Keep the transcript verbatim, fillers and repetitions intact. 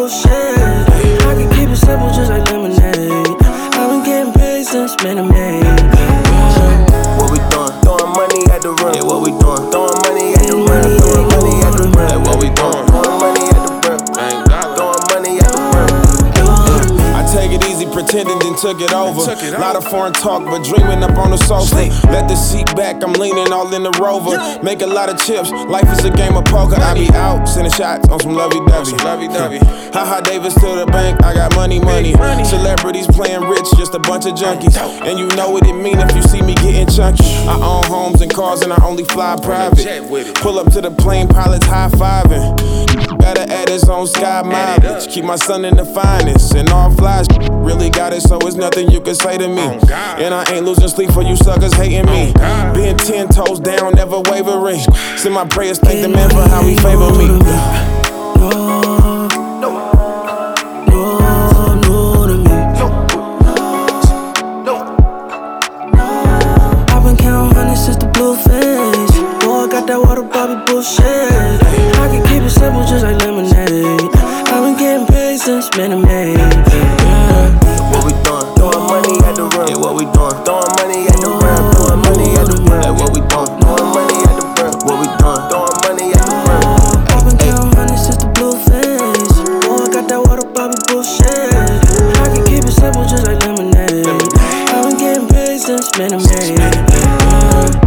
bullshit. I can keep it simple just like lemonade. I've been getting paid since minute maid. What we doing? Throwing money at the rim. Yeah, what we doing? Throwing money at the rim. Throwing money at the rim. Hey, what we doing? Throwing money at the rim. Throwing money at the rim. I take it easy, pretending, then took it over. Lot of foreign talk, but dreaming up on the sofa. Let the seat back, I'm leaning all in the Rover. Make a lot of chips, life is a game of poker. I be out, sending shots on some lovey-dovey. Haha, Davis to the bank, I got money, money. Celebrities playing rich, just a bunch of junkies. And you know what it mean if you see me getting chunky. I own homes and cars and I only fly private. Pull up to the plane, pilots high-fiving. Gotta add his own sky mileage. Keep my son in the finest. And all flies really got it, so it's nothing you can say to me. And I ain't losing sleep for you suckers hating me. Being ten toes down, never wavering. Send my prayers, thank the man for how he favor me. No, no, no, no to me. I've been counting hundreds since the blue face. Boy, I got that water Bobby bullshit. I can keep it simple just like lemonade. I've been getting paid since minute maid. Yeah. What we doing? Throwing money at the rim. Yeah, what we doing? Throwing money at the rim. Throwing money at the rim. Hey, what we doing? Throwing money at the rim. What we doing? Throwing money at the rim. I've been counting hundreds since the blue face. Boy, I got that water Bobby bullshit. I can keep it simple just like lemonade. I've been getting paid since minute maid. Yeah.